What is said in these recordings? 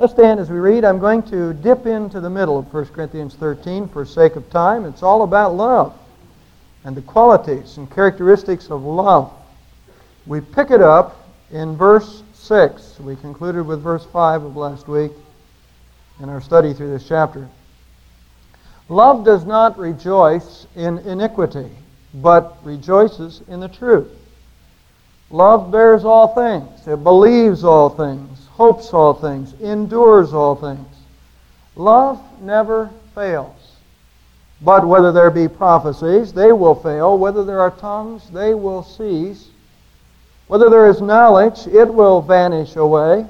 Let's stand as we read. I'm going to dip into the middle of 1 Corinthians 13 for sake of time. It's all about love and the qualities and characteristics of love. We pick it up in verse 6. We concluded with verse 5 of last week in our study through this chapter. Love does not rejoice in iniquity, but rejoices in the truth. Love bears all things. It believes all things, hopes all things, endures all things. Love never fails. But whether there be prophecies, they will fail. Whether there are tongues, they will cease. Whether there is knowledge, it will vanish away.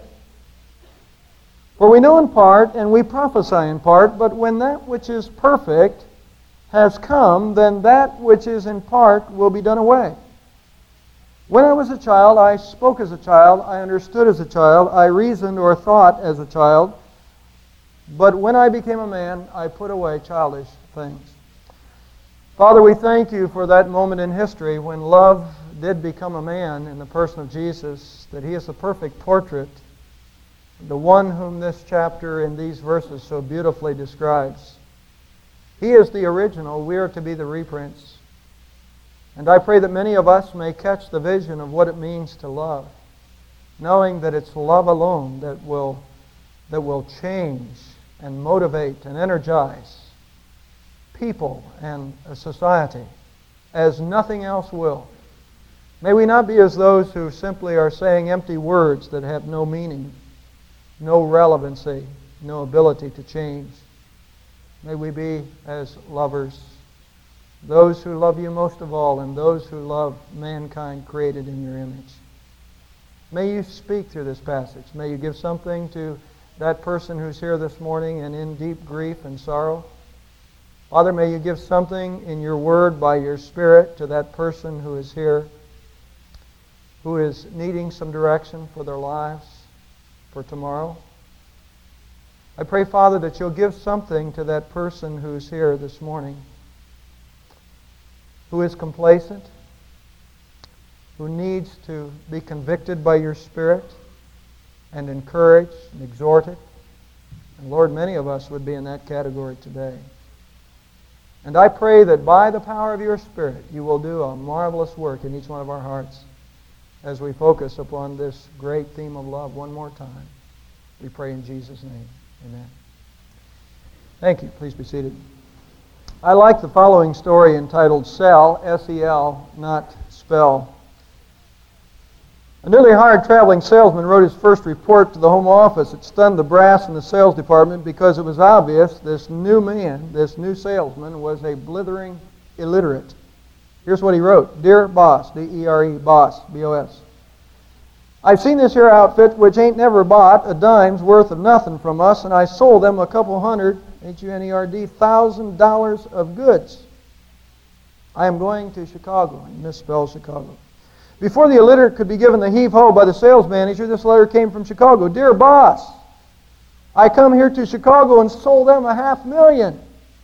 For we know in part, and we prophesy in part, but when that which is perfect has come, then that which is in part will be done away. When I was a child, I spoke as a child, I understood as a child, I reasoned or thought as a child. But when I became a man, I put away childish things. Father, we thank you for that moment in history when love did become a man in the person of Jesus, that he is the perfect portrait, the one whom this chapter in these verses so beautifully describes. He is the original. We are to be the reprints. And I pray that many of us may catch the vision of what it means to love, knowing that it's love alone that will change and motivate and energize people and a society as nothing else will. May we not be as those who simply are saying empty words that have no meaning, no relevancy, no ability to change. May we be as lovers, those who love you most of all, and those who love mankind created in your image. May you speak through this passage. May you give something to that person who's here this morning and in deep grief and sorrow. Father, may you give something in your word by your Spirit to that person who is here, who is needing some direction for their lives, for tomorrow. I pray, Father, that you'll give something to that person who's here this morning, who is complacent, who needs to be convicted by your Spirit and encouraged and exhorted. And Lord, many of us would be in that category today. And I pray that by the power of your Spirit, you will do a marvelous work in each one of our hearts as we focus upon this great theme of love one more time. We pray in Jesus' name. Amen. Thank you. Please be seated. I like the following story entitled Sell, S-E-L, not Spell. A newly hired traveling salesman wrote his first report to the home office. It stunned the brass in the sales department because it was obvious this new man, this new salesman, was a blithering illiterate. Here's what he wrote. Dear boss, D-E-R-E, boss, B-O-S. I've seen this here outfit which ain't never bought a dime's worth of nothing from us, and I sold them a couple hundred, H-U-N-E-R-D, $1,000 of goods. I am going to Chicago, and misspelled Chicago. Before the illiterate could be given the heave-ho by the sales manager, this letter came from Chicago. Dear boss, I come here to Chicago and sold them $500,000.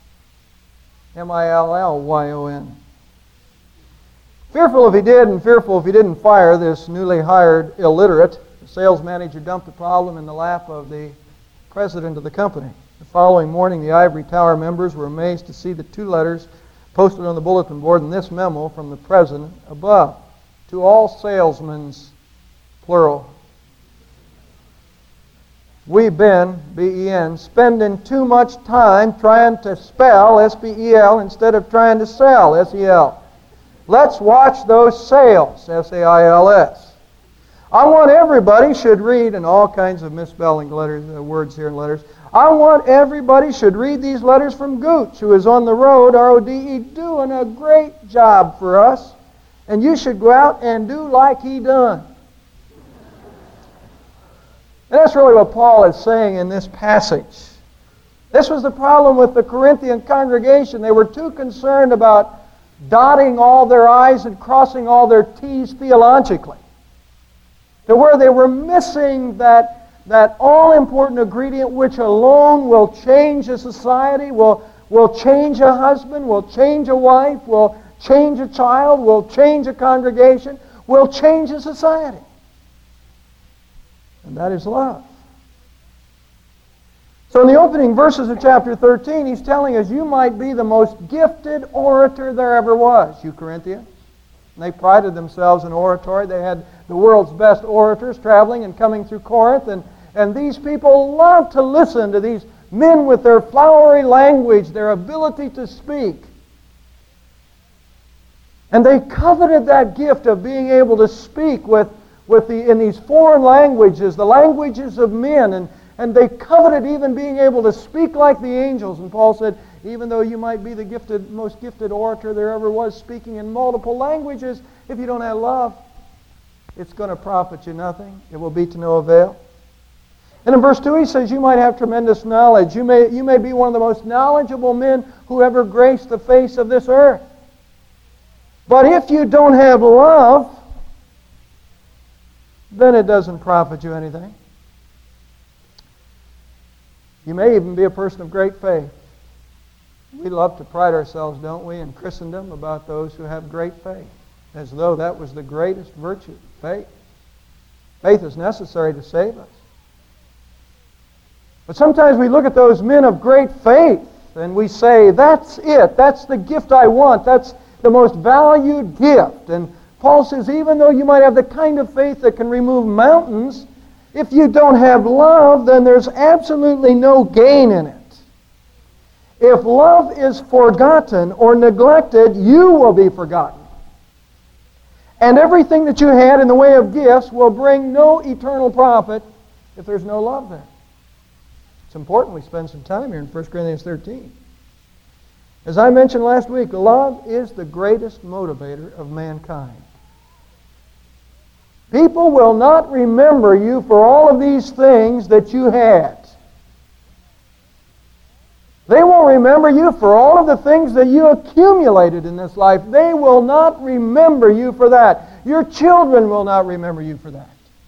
M-I-L-L-Y-O-N. Fearful if he did and fearful if he didn't fire this newly hired illiterate, the sales manager dumped the problem in the lap of the president of the company. The following morning, the Ivory Tower members were amazed to see the two letters posted on the bulletin board and this memo from the president above. To all salesmen, plural, we've been, B-E-N, spending too much time trying to spell, S-P-E-L, instead of trying to sell, S-E-L. Let's watch those sales, S-A-I-L-S. I want everybody should read, and all kinds of misspelling letters, words here and letters. I want everybody should read these letters from Gooch, who is on the road, R-O-D-E, doing a great job for us. And you should go out and do like he done. And that's really what Paul is saying in this passage. This was the problem with the Corinthian congregation. They were too concerned about dotting all their I's and crossing all their T's theologically, to where they were missing that all-important ingredient which alone will change a society, will change a husband, will change a wife, will change a child, will change a congregation, will change a society. And that is love. So in the opening verses of chapter 13, he's telling us you might be the most gifted orator there ever was, you Corinthians. And they prided themselves in oratory. They had the world's best orators traveling and coming through Corinth. And these people loved to listen to these men with their flowery language, their ability to speak. And they coveted that gift of being able to speak in these foreign languages, the languages of men. And they coveted even being able to speak like the angels. And Paul said, even though you might be the most gifted orator there ever was, speaking in multiple languages, if you don't have love, it's going to profit you nothing. It will be to no avail. And in verse 2 he says, you might have tremendous knowledge. You may be one of the most knowledgeable men who ever graced the face of this earth. But if you don't have love, then it doesn't profit you anything. You may even be a person of great faith. We love to pride ourselves, don't we, in Christendom about those who have great faith, as though that was the greatest virtue, faith. Faith is necessary to save us. But sometimes we look at those men of great faith and we say, that's it, that's the gift I want, that's the most valued gift. And Paul says, even though you might have the kind of faith that can remove mountains, if you don't have love, then there's absolutely no gain in it. If love is forgotten or neglected, you will be forgotten. And everything that you had in the way of gifts will bring no eternal profit if there's no love there. It's important we spend some time here in 1 Corinthians 13. As I mentioned last week, love is the greatest motivator of mankind. People will not remember you for all of these things that you had. They won't remember you for all of the things that you accumulated in this life. They will not remember you for that. Your children will not remember you for that.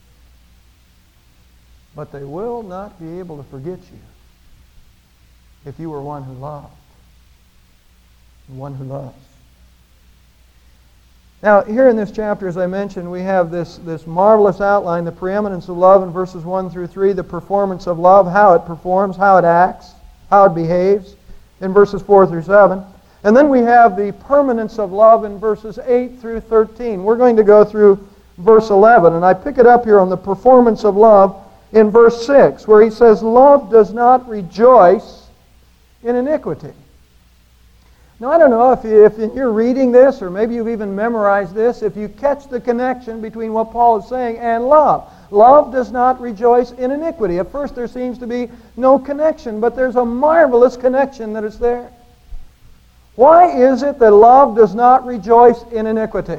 But they will not be able to forget you if you were one who loved. One who loves. Now, here in this chapter, as I mentioned, we have this marvelous outline, the preeminence of love in verses 1 through 3, the performance of love, how it performs, how it acts, how it behaves, in verses 4 through 7. And then we have the permanence of love in verses 8 through 13. We're going to go through verse 11, and I pick it up here on the performance of love in verse 6, where he says, love does not rejoice in iniquity. Now, I don't know if you're reading this, or maybe you've even memorized this, if you catch the connection between what Paul is saying and love. Love does not rejoice in iniquity. At first there seems to be no connection, but there's a marvelous connection that is there. Why is it that love does not rejoice in iniquity?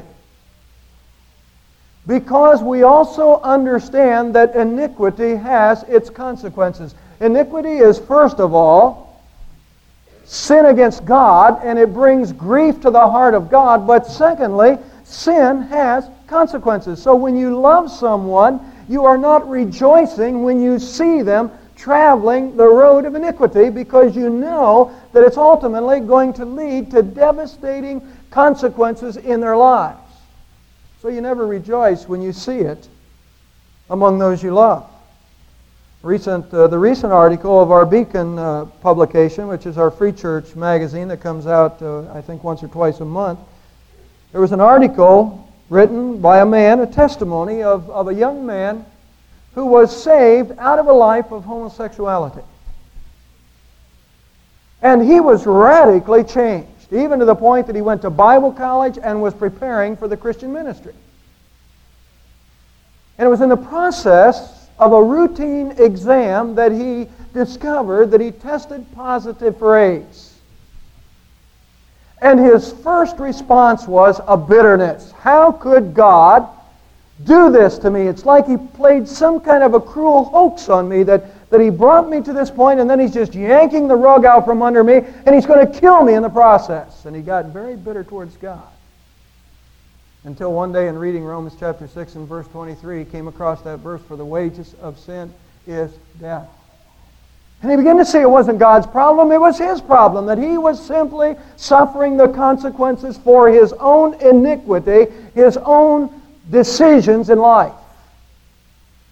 Because we also understand that iniquity has its consequences. Iniquity is, first of all, sin against God, and it brings grief to the heart of God. But secondly, sin has consequences. So when you love someone, you are not rejoicing when you see them traveling the road of iniquity, because you know that it's ultimately going to lead to devastating consequences in their lives. So you never rejoice when you see it among those you love. The recent article of our Beacon publication, which is our Free Church magazine that comes out, I think, once or twice a month, there was an article written by a man, a testimony of a young man who was saved out of a life of homosexuality. And he was radically changed, even to the point that he went to Bible college and was preparing for the Christian ministry. And it was in the process of a routine exam that he discovered that he tested positive for AIDS. And his first response was a bitterness. How could God do this to me? It's like he played some kind of a cruel hoax on me, that he brought me to this point, and then he's just yanking the rug out from under me, and he's going to kill me in the process. And he got very bitter towards God. Until one day in reading Romans chapter 6 and verse 23, he came across that verse, for the wages of sin is death. And he began to see it wasn't God's problem, it was his problem, that he was simply suffering the consequences for his own iniquity, his own decisions in life.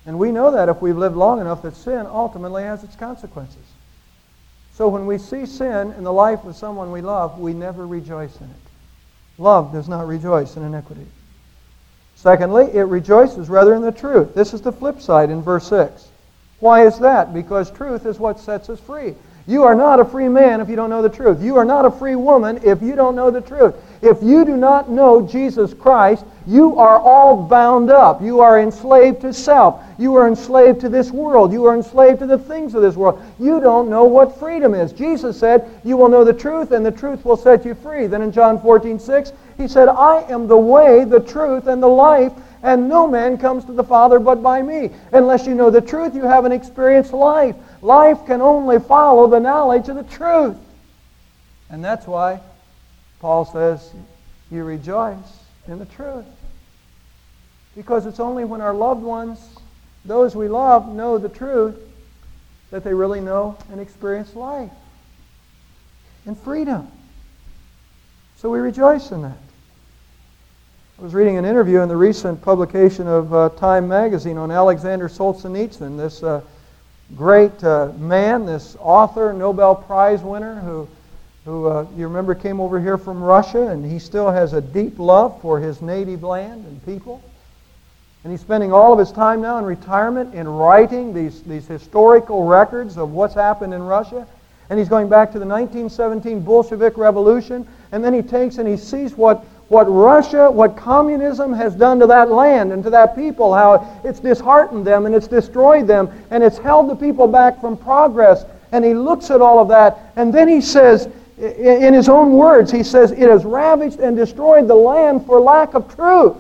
And we know that if we've lived long enough that sin ultimately has its consequences. So when we see sin in the life of someone we love, we never rejoice in it. Love does not rejoice in iniquity. Secondly, it rejoices rather in the truth. This is the flip side in verse 6. Why is that? Because truth is what sets us free. You are not a free man if you don't know the truth. You are not a free woman if you don't know the truth. If you do not know Jesus Christ, you are all bound up. You are enslaved to self. You are enslaved to this world. You are enslaved to the things of this world. You don't know what freedom is. Jesus said, you will know the truth, and the truth will set you free. Then in John 14:6, He said, I am the way, the truth, and the life, and no man comes to the Father but by me. Unless you know the truth, you haven't experienced life. Life can only follow the knowledge of the truth. And that's why Paul says, you rejoice in the truth. Because it's only when our loved ones, those we love, know the truth, that they really know and experience life and freedom. So we rejoice in that. I was reading an interview in the recent publication of Time magazine on Alexander Solzhenitsyn, this great man, this author, Nobel Prize winner who you remember came over here from Russia, and he still has a deep love for his native land and people. And he's spending all of his time now in retirement in writing these historical records of what's happened in Russia. And he's going back to the 1917 Bolshevik Revolution, and then he takes and he sees what Russia, what communism has done to that land and to that people, how it's disheartened them and it's destroyed them and it's held the people back from progress. And he looks at all of that, and then he says, in his own words, he says, it has ravaged and destroyed the land for lack of truth.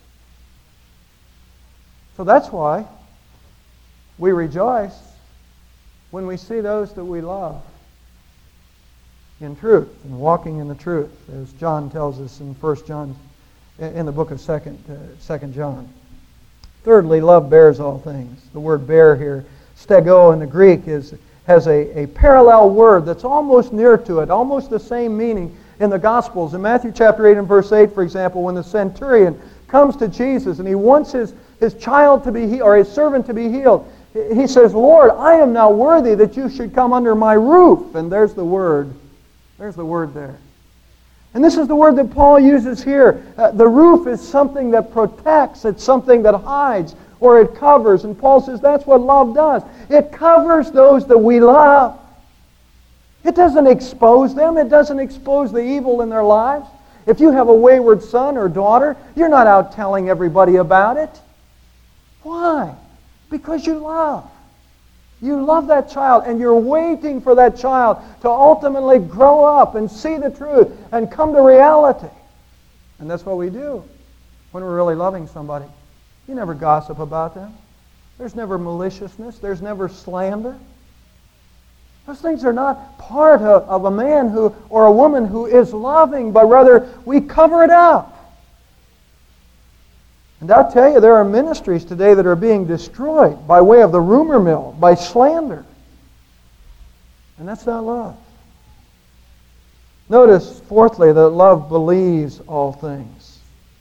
So that's why we rejoice when we see those that we love in truth and walking in the truth, as John tells us in 1 John, in the book of 2 John. Thirdly, love bears all things. The word bear here, stego in the Greek, has a parallel word that's almost near to it, almost the same meaning in the Gospels. In Matthew chapter 8 and verse 8, for example, when the centurion comes to Jesus and he wants his child to be healed, or his servant to be healed, he says, Lord, I am not worthy that you should come under my roof. And there's the word. There's the word there. And this is the word that Paul uses here. The roof is something that protects. It's something that hides, or it covers. And Paul says that's what love does. It covers those that we love. It doesn't expose them. It doesn't expose the evil in their lives. If you have a wayward son or daughter, you're not out telling everybody about it. Why? Because you love. You love that child, and you're waiting for that child to ultimately grow up and see the truth and come to reality. And that's what we do when we're really loving somebody. You never gossip about them. There's never maliciousness. There's never slander. Those things are not part of a man who or a woman who is loving, but rather we cover it up. And I'll tell you, there are ministries today that are being destroyed by way of the rumor mill, by slander. And that's not love. Notice, fourthly, that love believes all things.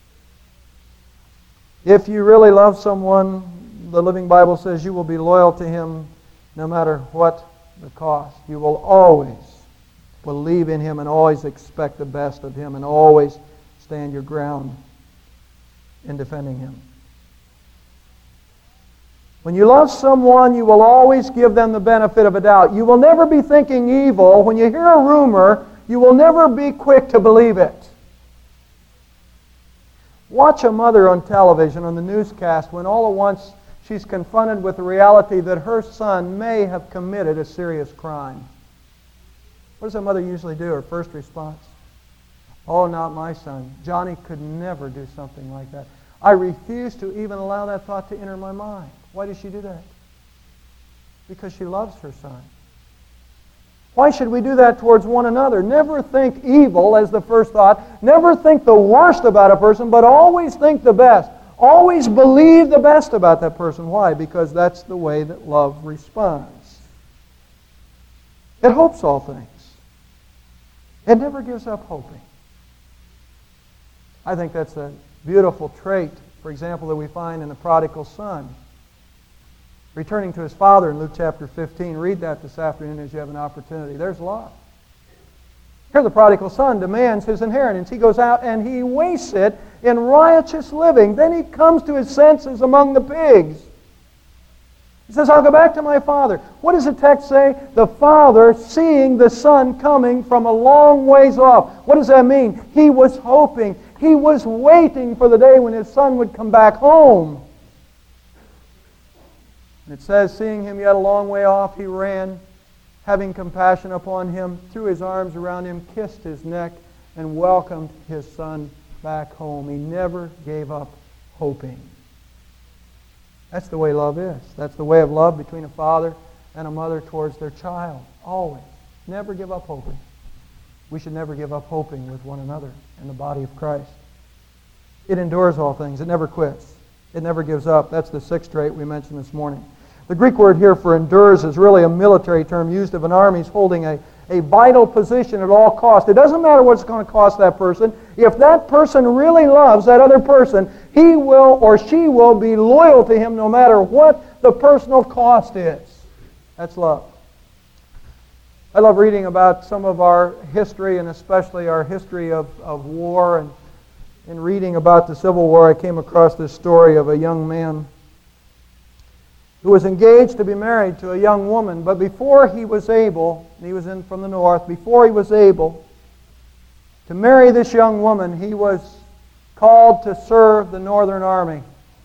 If you really love someone, the Living Bible says you will be loyal to him no matter what the cost. You will always believe in him and always expect the best of him and always stand your ground in defending him. When you love someone, you will always give them the benefit of a doubt. You will never be thinking evil. When you hear a rumor, you will never be quick to believe it. Watch a mother on television, on the newscast, when all at once she's confronted with the reality that her son may have committed a serious crime. What does that mother usually do? Her first response? Oh, not my son. Johnny could never do something like that. I refuse to even allow that thought to enter my mind. Why does she do that? Because she loves her son. Why should we do that towards one another? Never think evil as the first thought. Never think the worst about a person, but always think the best. Always believe the best about that person. Why? Because that's the way that love responds. It hopes all things. It never gives up hoping. I think that's a beautiful trait, for example, that we find in the prodigal son. returning to his father in Luke chapter 15. Read that this afternoon as you have an opportunity. There's love. Here the prodigal son demands his inheritance. He goes out and he wastes it in riotous living. Then he comes to his senses among the pigs. He says, I'll go back to my father. What does the text say? The father seeing the son coming from a long ways off. What does that mean? He was hoping. He was waiting for the day when his son would come back home. And it says, seeing him yet a long way off, he ran, having compassion upon him, threw his arms around him, kissed his neck, and welcomed his son back home. He never gave up hoping. That's the way love is. That's the way of love between a father and a mother towards their child. Always. Never give up hoping. We should never give up hoping with one another in the body of Christ. It endures all things. It never quits. It never gives up. That's the sixth trait we mentioned this morning. The Greek word here for endures is really a military term used of an army holding a vital position at all costs. It doesn't matter what it's going to cost that person. If that person really loves that other person, he will or she will be loyal to him no matter what the personal cost is. That's love. I love reading about some of our history, and especially our history of war. And in reading about the Civil War, I came across this story of a young man who was engaged to be married to a young woman, but before he was able, he was in from the north, before he was able to marry this young woman, he was called to serve the Northern Army.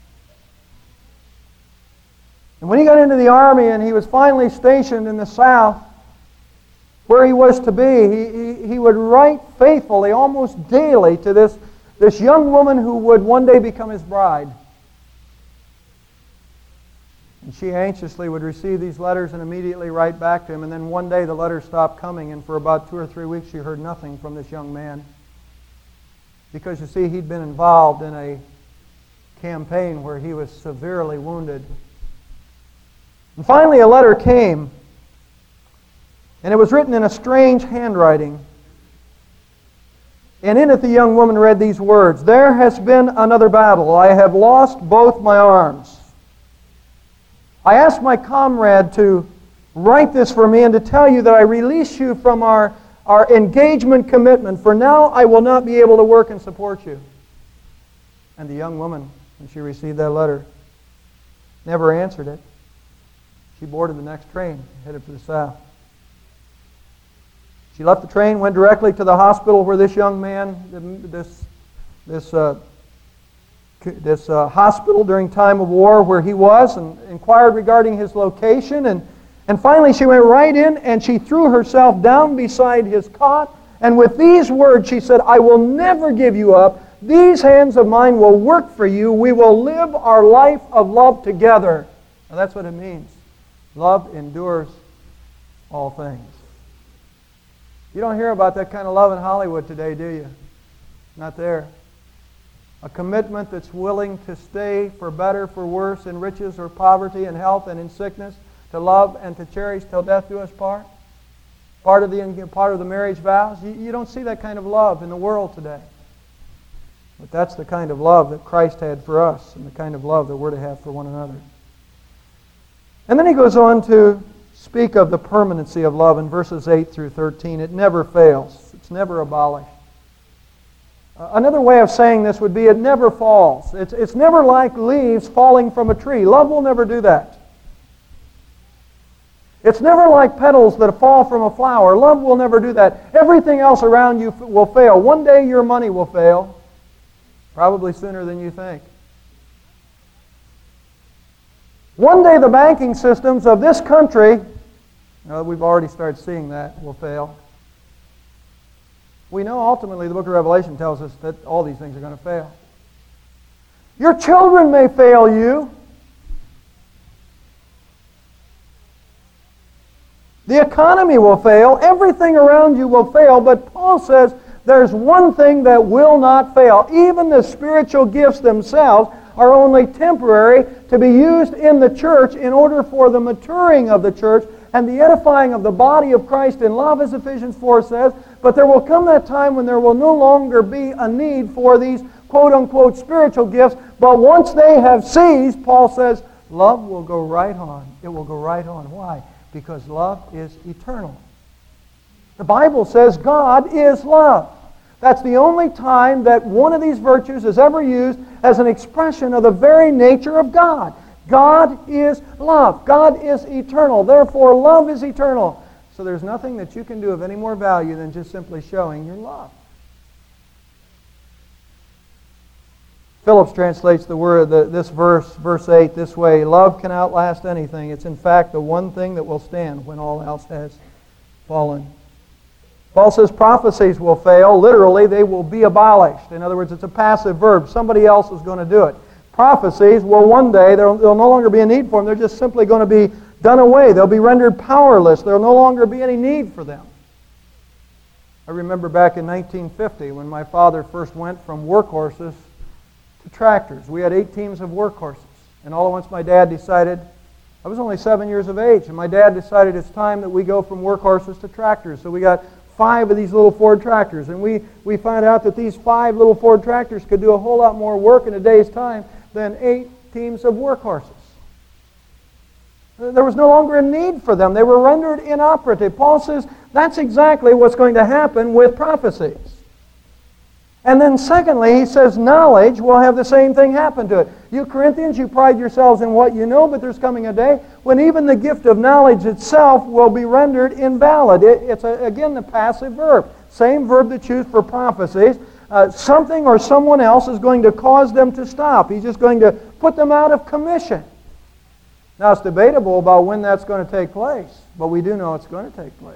And when he got into the Army and he was finally stationed in the South, where he was to be, he would write faithfully, almost daily, to this young woman who would one day become his bride. And she anxiously would receive these letters and immediately write back to him. And then one day the letters stopped coming, and for about 2 or 3 weeks she heard nothing from this young man. Because, you see, he'd been involved in a campaign where he was severely wounded. And finally a letter came, and it was written in a strange handwriting. And in it the young woman read these words, "There has been another battle. I have lost both my arms. I asked my comrade to write this for me and to tell you that I release you from our engagement commitment, for now I will not be able to work and support you." And the young woman, when she received that letter, never answered it. She boarded the next train, headed for the South. She left the train, went directly to the hospital where this young man, this hospital during time of war where he was, and inquired regarding his location. And finally she went right in and she threw herself down beside his cot. And with these words she said, "I will never give you up. These hands of mine will work for you. We will live our life of love together." Now that's what it means. Love endures all things. You don't hear about that kind of love in Hollywood today, do you? Not there. A commitment that's willing to stay for better, for worse, in riches or poverty, in health and in sickness, to love and to cherish till death do us part. Part of the marriage vows. You don't see that kind of love in the world today. But that's the kind of love that Christ had for us, and the kind of love that we're to have for one another. And then he goes on to speak of the permanency of love in verses 8 through 13. It never fails. It's never abolished. Another way of saying this would be it never falls. It's never like leaves falling from a tree. Love will never do that. It's never like petals that fall from a flower. Love will never do that. Everything else around you will fail. One day your money will fail, probably sooner than you think. One day the banking systems of this country, we've already started seeing that, will fail. We know ultimately the book of Revelation tells us that all these things are going to fail. Your children may fail you. The economy will fail. Everything around you will fail. But Paul says there's one thing that will not fail. Even the spiritual gifts themselves are only temporary, to be used in the church in order for the maturing of the church and the edifying of the body of Christ in love, as Ephesians 4 says. But there will come that time when there will no longer be a need for these quote-unquote spiritual gifts. But once they have ceased, Paul says, love will go right on. It will go right on. Why? Because love is eternal. The Bible says God is love. That's the only time that one of these virtues is ever used as an expression of the very nature of God. God is love. God is eternal. Therefore, love is eternal. So there's nothing that you can do of any more value than just simply showing your love. Phillips translates this verse 8, this way: love can outlast anything. It's in fact the one thing that will stand when all else has fallen. Paul says prophecies will fail. Literally, they will be abolished. In other words, it's a passive verb. Somebody else is going to do it. Prophecies, well, one day there'll no longer be a need for them. They're just simply going to be done away. They'll be rendered powerless. There'll no longer be any need for them. I remember back in 1950 when my father first went from workhorses to tractors. We had 8 teams of workhorses. And all at once my dad decided, I was only 7 years of age, and my dad decided it's time that we go from workhorses to tractors. So we got 5 of these little Ford tractors. And we found out that these 5 little Ford tractors could do a whole lot more work in a day's time than 8 teams of workhorses. There was no longer a need for them. They were rendered inoperative. Paul says that's exactly what's going to happen with prophecies. And then secondly, he says knowledge will have the same thing happen to it. You Corinthians, you pride yourselves in what you know, but there's coming a day when even the gift of knowledge itself will be rendered invalid. It's again the passive verb. Same verb that's used for prophecies. Something or someone else is going to cause them to stop. He's just going to put them out of commission. Now, it's debatable about when that's going to take place, but we do know it's going to take place.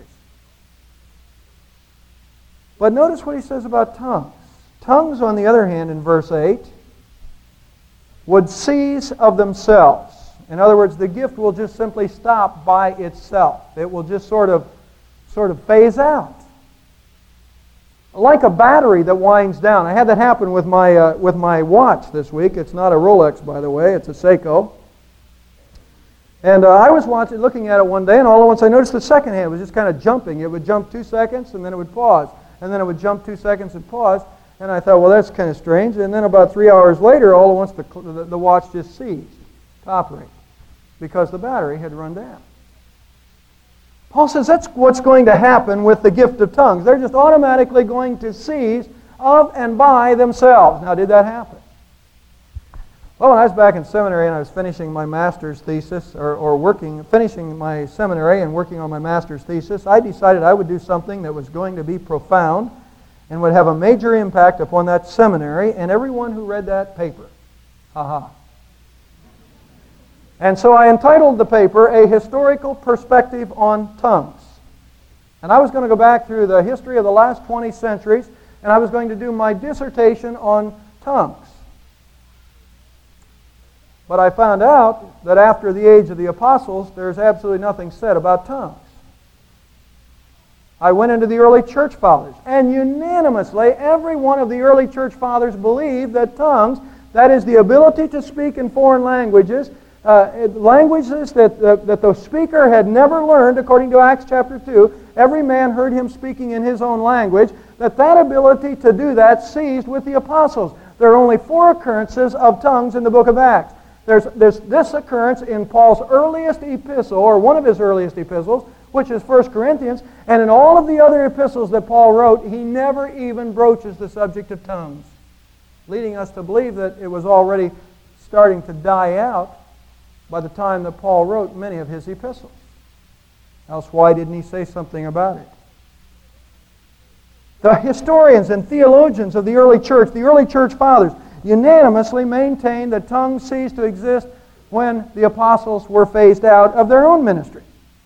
But notice what he says about tongues. Tongues, on the other hand, in verse 8, would cease of themselves. In other words, the gift will just simply stop by itself. It will just sort of phase out. Like a battery that winds down. I had that happen with my watch this week. It's not a Rolex, by the way. It's a Seiko. And I was looking at it one day, and all at once I noticed the second hand was just kind of jumping. It would jump 2 seconds, and then it would pause. And then it would jump 2 seconds and pause. And I thought, well, that's kind of strange. And then about 3 hours later, all at once the watch just ceased to operate because the battery had run down. Paul says that's what's going to happen with the gift of tongues. They're just automatically going to cease of and by themselves. Now, did that happen? Well, when I was back in seminary and I was finishing my master's thesis, finishing my seminary and working on my master's thesis, I decided I would do something that was going to be profound and would have a major impact upon that seminary and everyone who read that paper. Ha-ha. And so I entitled the paper, A Historical Perspective on Tongues. And I was going to go back through the history of the last 20 centuries, and I was going to do my dissertation on tongues. But I found out that after the age of the apostles, there's absolutely nothing said about tongues. I went into the early church fathers, and unanimously, every one of the early church fathers believed that tongues, that is the ability to speak in foreign languages, languages that the speaker had never learned, according to Acts chapter 2, every man heard him speaking in his own language, that ability to do that ceased with the apostles. There are only 4 occurrences of tongues in the book of Acts. There's this occurrence in Paul's earliest epistle, or one of his earliest epistles, which is 1 Corinthians, and in all of the other epistles that Paul wrote, he never even broaches the subject of tongues, leading us to believe that it was already starting to die out by the time that Paul wrote many of his epistles. Else why didn't he say something about it? The historians and theologians of the early church fathers, unanimously maintained that tongues ceased to exist when the apostles were phased out of their own ministry.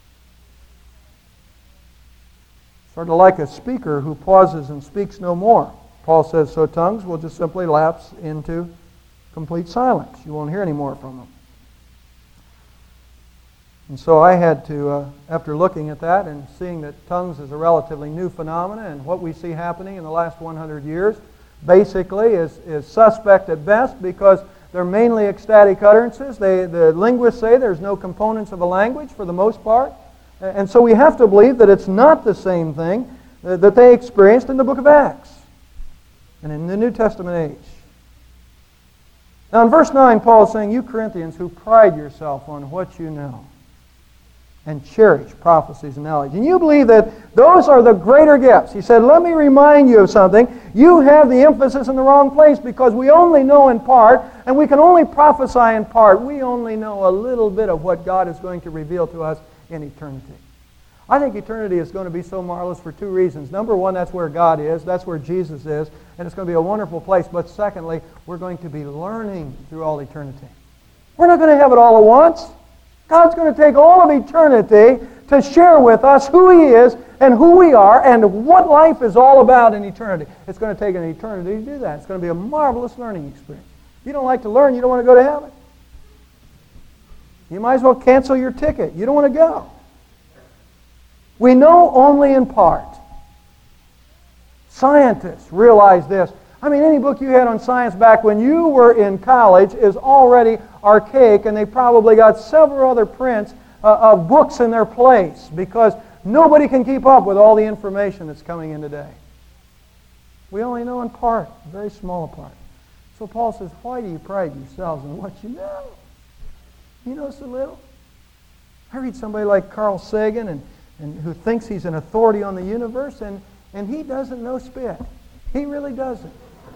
Sort of like a speaker who pauses and speaks no more. Paul says, so tongues will just simply lapse into complete silence. You won't hear any more from them. And so I had to, after looking at that and seeing that tongues is a relatively new phenomenon and what we see happening in the last 100 years, basically is suspect at best because they're mainly ecstatic utterances. The linguists say there's no components of a language for the most part. And so we have to believe that it's not the same thing that they experienced in the book of Acts and in the New Testament age. Now in verse 9, Paul is saying, you Corinthians who pride yourself on what you know and cherish prophecies and knowledge. And you believe that those are the greater gifts. He said, let me remind you of something. You have the emphasis in the wrong place because we only know in part and we can only prophesy in part. We only know a little bit of what God is going to reveal to us in eternity. I think eternity is going to be so marvelous for two reasons. Number one, that's where God is. That's where Jesus is. And it's going to be a wonderful place. But secondly, we're going to be learning through all eternity. We're not going to have it all at once. God's going to take all of eternity to share with us who He is and who we are and what life is all about in eternity. It's going to take an eternity to do that. It's going to be a marvelous learning experience. If you don't like to learn, you don't want to go to heaven. You might as well cancel your ticket. You don't want to go. We know only in part. Scientists realize this. I mean, any book you had on science back when you were in college is already archaic, and they probably got several other prints of books in their place because nobody can keep up with all the information that's coming in today. We only know in part, a very small part. So Paul says, why do you pride yourselves in what you know? You know so little. I read somebody like Carl Sagan and who thinks he's an authority on the universe, and he doesn't know spit. He really doesn't.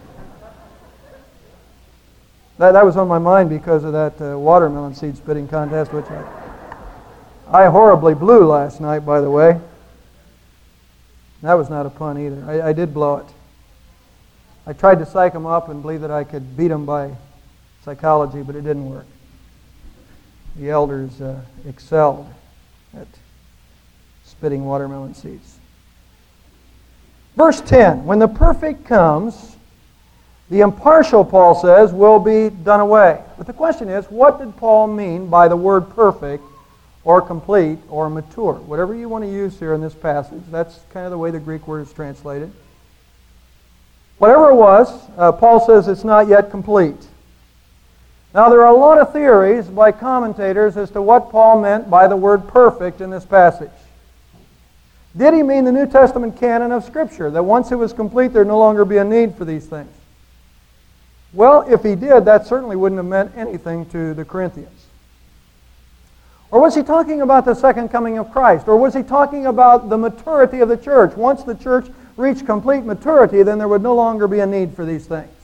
That was on my mind because of that watermelon seed spitting contest, which I horribly blew last night, by the way. That was not a pun either. I did blow it. I tried to psych him up and believe that I could beat him by psychology, but it didn't work. The elders excelled at spitting watermelon seeds. Verse 10, when the perfect comes, the impartial, Paul says, will be done away. But the question is, what did Paul mean by the word perfect or complete or mature? Whatever you want to use here in this passage, that's kind of the way the Greek word is translated. Whatever it was, Paul says it's not yet complete. Now there are a lot of theories by commentators as to what Paul meant by the word perfect in this passage. Did he mean the New Testament canon of Scripture, that once it was complete there'd no longer be a need for these things? Well, if he did, that certainly wouldn't have meant anything to the Corinthians. Or was he talking about the second coming of Christ? Or was he talking about the maturity of the church? Once the church reached complete maturity, then there would no longer be a need for these things.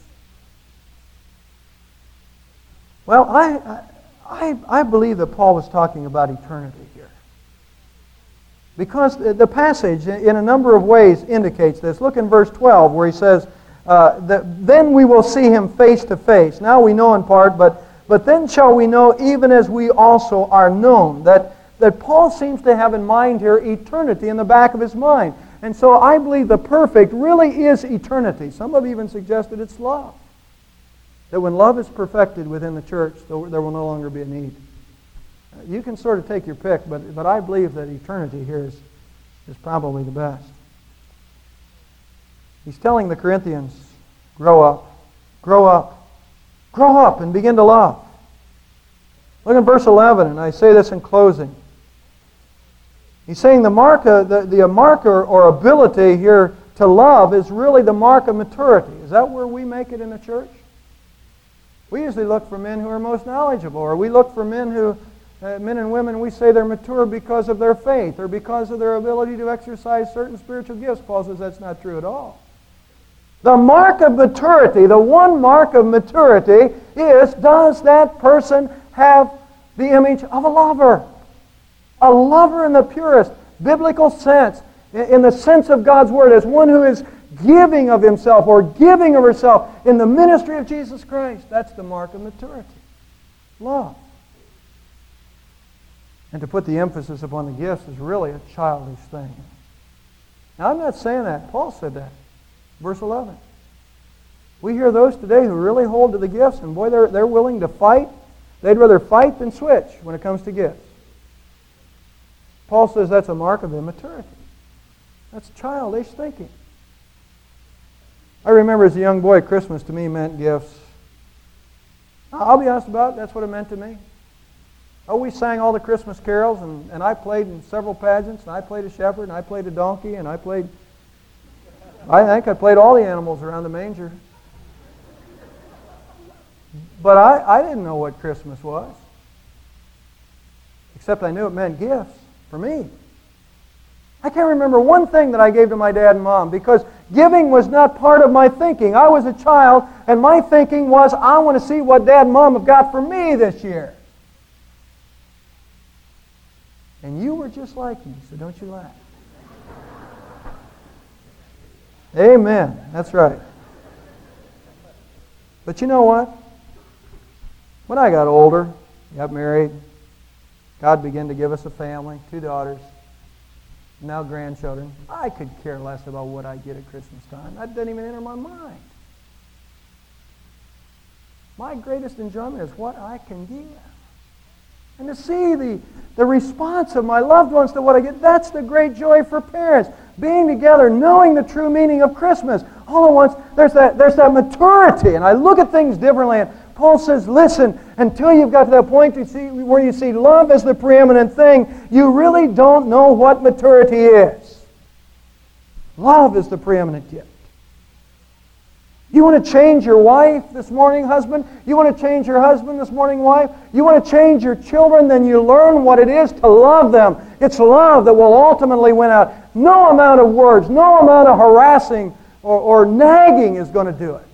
Well, I believe that Paul was talking about eternity here. Because the passage, in a number of ways, indicates this. Look in verse 12, where he says, then we will see him face to face. Now we know in part, but then shall we know even as we also are known. That Paul seems to have in mind here eternity in the back of his mind. And so I believe the perfect really is eternity. Some have even suggested it's love. That when love is perfected within the church, there will no longer be a need. You can sort of take your pick, but I believe that eternity here is probably the best. He's telling the Corinthians, grow up, grow up, grow up and begin to love. Look at verse 11, and I say this in closing. He's saying the marker or ability here to love is really the mark of maturity. Is that where we make it in the church? We usually look for men who are most knowledgeable, or we look for men and women, we say they're mature because of their faith or because of their ability to exercise certain spiritual gifts. Paul says that's not true at all. The mark of maturity, the one mark of maturity is, does that person have the image of a lover? A lover in the purest biblical sense, in the sense of God's Word, as one who is giving of himself or giving of herself in the ministry of Jesus Christ. That's the mark of maturity. Love. And to put the emphasis upon the gifts is really a childish thing. Now, I'm not saying that. Paul said that. Verse 11. We hear those today who really hold to the gifts, and boy, they're willing to fight. They'd rather fight than switch when it comes to gifts. Paul says that's a mark of immaturity. That's childish thinking. I remember as a young boy, Christmas to me meant gifts. I'll be honest about it, that's what it meant to me. Oh, we sang all the Christmas carols, and I played in several pageants, and I played a shepherd, and I played a donkey, and I think I played all the animals around the manger. But I didn't know what Christmas was. Except I knew it meant gifts for me. I can't remember one thing that I gave to my dad and mom because giving was not part of my thinking. I was a child, and my thinking was, I want to see what Dad and Mom have got for me this year. And you were just like me, so don't you laugh. Amen. That's right. But you know what? When I got older, got married, God began to give us a family, 2 daughters, now grandchildren. I could care less about what I get at Christmas time. That doesn't even enter my mind. My greatest enjoyment is what I can give. And to see the response of my loved ones to what I get, that's the great joy for parents. Being together, knowing the true meaning of Christmas. All at once, there's that maturity, and I look at things differently. And Paul says, listen, until you've got to that point where you see love as the preeminent thing, you really don't know what maturity is. Love is the preeminent gift. You want to change your wife this morning, husband? You want to change your husband this morning, wife? You want to change your children? Then you learn what it is to love them. It's love that will ultimately win out. No amount of words, no amount of harassing or nagging is going to do it.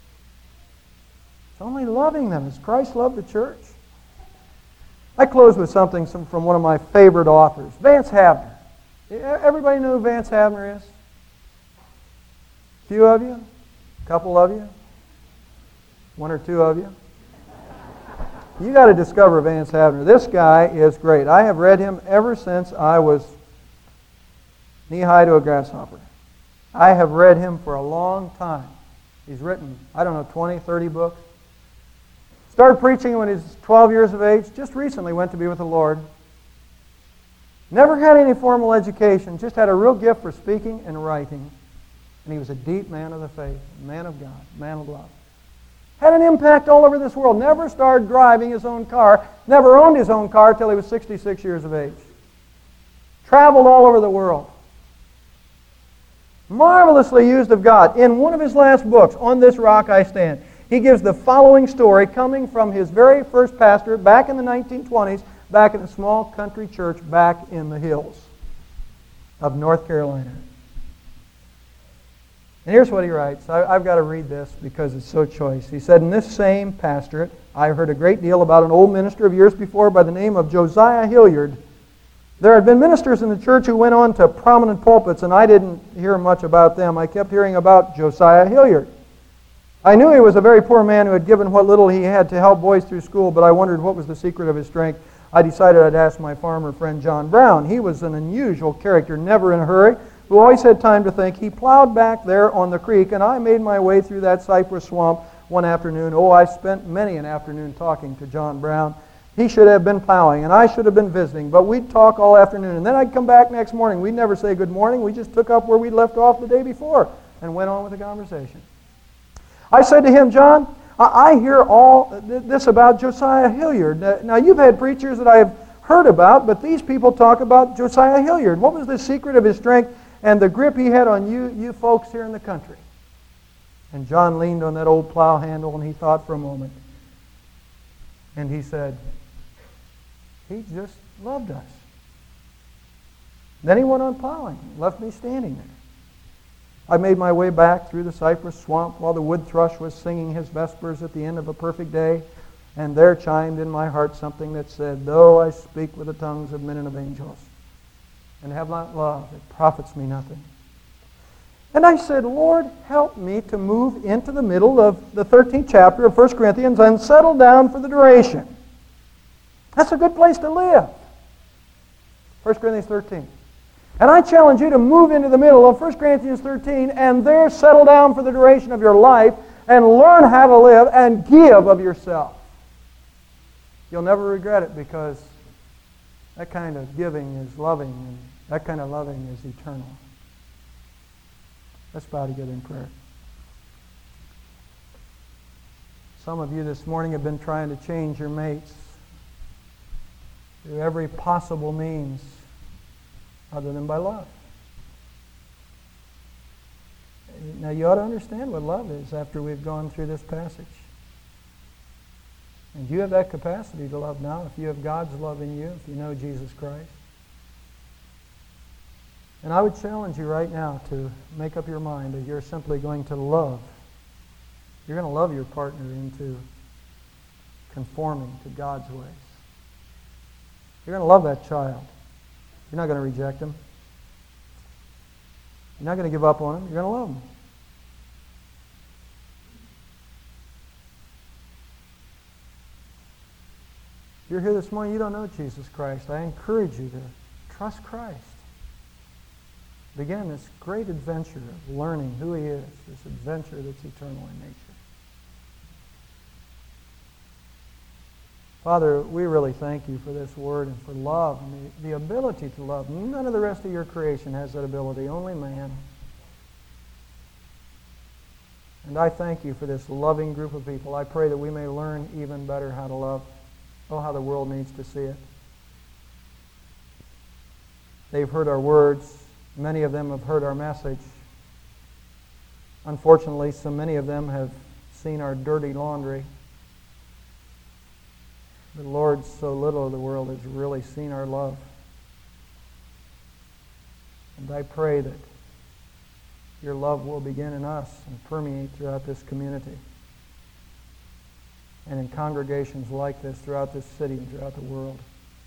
It's only loving them as Christ loved the church. I close with something from one of my favorite authors, Vance Havner. Everybody know who Vance Havner is? A few of you? A couple of you? 1 or 2 of you? You got to discover Vance Havner. This guy is great. I have read him ever since I was knee-high to a grasshopper. I have read him for a long time. He's written, 20, 30 books. Started preaching when he was 12 years of age. Just recently went to be with the Lord. Never had any formal education. Just had a real gift for speaking and writing. And he was a deep man of the faith, man of God, man of love. Had an impact all over this world. Never started driving his own car. Never owned his own car till he was 66 years of age. Traveled all over the world. Marvelously used of God. In one of his last books, On This Rock I Stand, he gives the following story coming from his very first pastor back in the 1920s, back in a small country church back in the hills of North Carolina. And here's what he writes. I've got to read this because it's so choice. He said, in this same pastorate, I heard a great deal about an old minister of years before by the name of Josiah Hilliard. There had been ministers in the church who went on to prominent pulpits, and I didn't hear much about them. I kept hearing about Josiah Hilliard. I knew he was a very poor man who had given what little he had to help boys through school, but I wondered what was the secret of his strength. I decided I'd ask my farmer friend John Brown. He was an unusual character, never in a hurry, who always had time to think. He plowed back there on the creek, and I made my way through that cypress swamp one afternoon. Oh, I spent many an afternoon talking to John Brown. He should have been plowing, and I should have been visiting, but we'd talk all afternoon, and then I'd come back next morning. We'd never say good morning. We just took up where we'd left off the day before and went on with the conversation. I said to him, John, I hear all this about Josiah Hilliard. Now, you've had preachers that I've heard about, but these people talk about Josiah Hilliard. What was the secret of his strength and the grip he had on you folks here in the country? And John leaned on that old plow handle, and he thought for a moment. And he said, he just loved us. Then he went on plowing, left me standing there. I made my way back through the cypress swamp while the wood thrush was singing his vespers at the end of a perfect day, and there chimed in my heart something that said, though I speak with the tongues of men and of angels, and have not love, it profits me nothing. And I said, Lord, help me to move into the middle of the 13th chapter of 1 Corinthians and settle down for the duration. That's a good place to live. 1 Corinthians 13. And I challenge you to move into the middle of 1 Corinthians 13 and there settle down for the duration of your life and learn how to live and give of yourself. You'll never regret it because that kind of giving is loving and that kind of loving is eternal. Let's bow together in prayer. Some of you this morning have been trying to change your mates through every possible means other than by love. Now you ought to understand what love is after we've gone through this passage. And you have that capacity to love now if you have God's love in you, if you know Jesus Christ. And I would challenge you right now to make up your mind that you're simply going to love. You're going to love your partner into conforming to God's ways. You're going to love that child. You're not going to reject him. You're not going to give up on him. You're going to love him. If you're here this morning, you don't know Jesus Christ. I encourage you to trust Christ. Begin this great adventure of learning who He is, this adventure that's eternal in nature. Father, we really thank You for this word and for love and the ability to love. None of the rest of Your creation has that ability, only man. And I thank You for this loving group of people. I pray that we may learn even better how to love. Oh, how the world needs to see it. They've heard our words. Many of them have heard our message. Unfortunately, so many of them have seen our dirty laundry. But Lord, so little of the world has really seen our love. And I pray that Your love will begin in us and permeate throughout this community and in congregations like this throughout this city and throughout the world.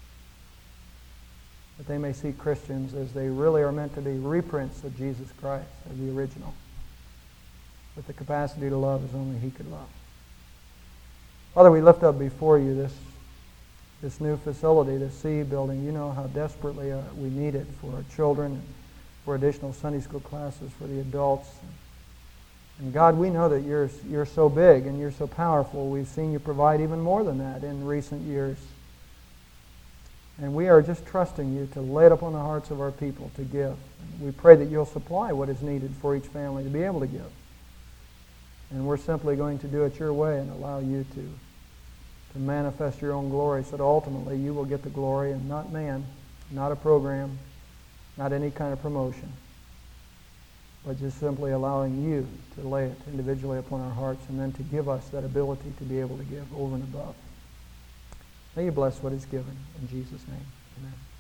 That they may see Christians as they really are meant to be, reprints of Jesus Christ, of the original, with the capacity to love as only He could love. Father, we lift up before You this new facility, this C building. You know how desperately we need it for our children, and for additional Sunday school classes for the adults. And God, we know that You're so big and You're so powerful. We've seen You provide even more than that in recent years. And we are just trusting You to lay it upon the hearts of our people to give. And we pray that You'll supply what is needed for each family to be able to give. And we're simply going to do it Your way and allow You to manifest Your own glory so that ultimately You will get the glory and not man, not a program, not any kind of promotion, but just simply allowing You to lay it individually upon our hearts and then to give us that ability to be able to give over and above. May You bless what is given. In Jesus' name, amen.